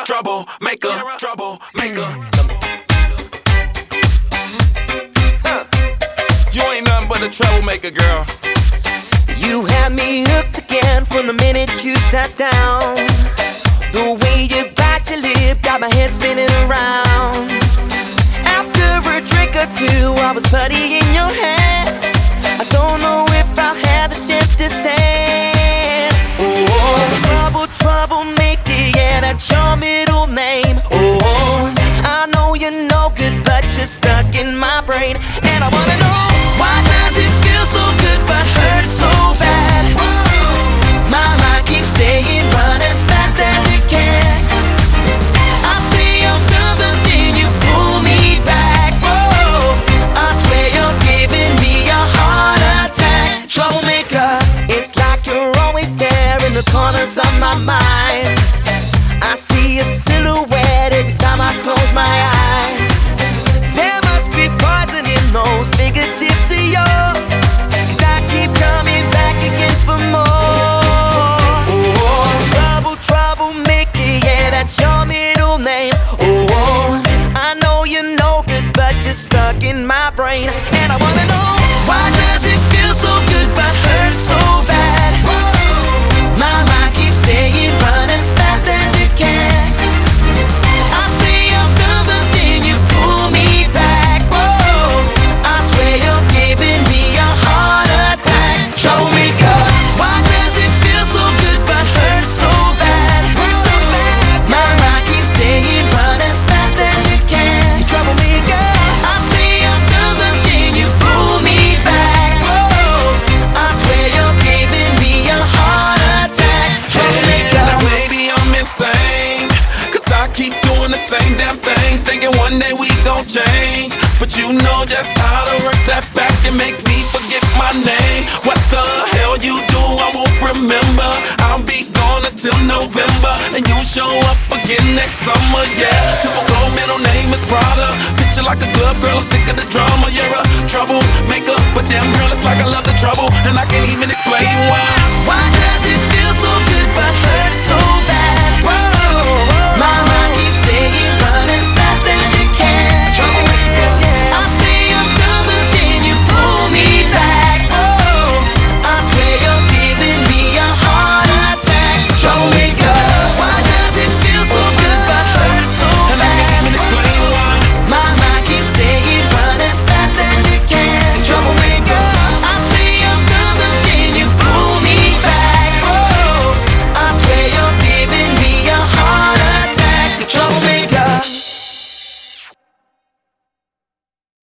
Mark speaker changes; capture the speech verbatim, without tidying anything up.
Speaker 1: troublemaker, troublemaker. Huh. You ain't nothing but a troublemaker, girl.
Speaker 2: You had me hooked again from the minute you sat down. The way you bite your lip got my head spinning around. After a drink or two, I was putty in your hands. I don't know if I'll have the strength to stand. Oh, trouble, troublemaker, yeah, that's your middle name. Oh, I know you're no good, but you're stuck in my brain. And I wanna know, why does it feel so good but hurt so bad? My mind keeps saying run as fast as you can. I say I'm done, but then you pull me back. Whoa, I swear you're giving me a heart attack. Troublemaker, it's like you're always there in the corners of my mind. I see a silhouette every time I close my eyes. There must be poison in those fingertips of yours, 'cause I keep coming back again for more. Oh, trouble, troublemaker, yeah, that's your middle name. Oh, I know you're no good, but you're stuck in my brain. And I wanna know, why does it feel so good but hurt so bad? My mind keeps saying run as fast as you can. I say I'm done, but then you pull me back. Whoa, I swear you're giving me a heart attack. Troublemaker, why does it feel so good but hurt so bad? So bad. My mind keeps saying run as fast as you can. You troublemaker, I say I'm done, but then you pull me back. Whoa, I swear you're giving me a heart attack. Troublemaker.
Speaker 1: Now maybe I'm insane, 'cause I keep doing the same damn thing, thinking one day we gon' change. But you know just how to work that back and make me forget my name. What the hell you do, I won't remember. I'll be gone until November, and you show up again next summer, yeah. Typical middle name is Prada. Picture like a glove, girl, I'm sick of the drama. You're a troublemaker, but damn girl, it's like I love the trouble, and I can't even explain why.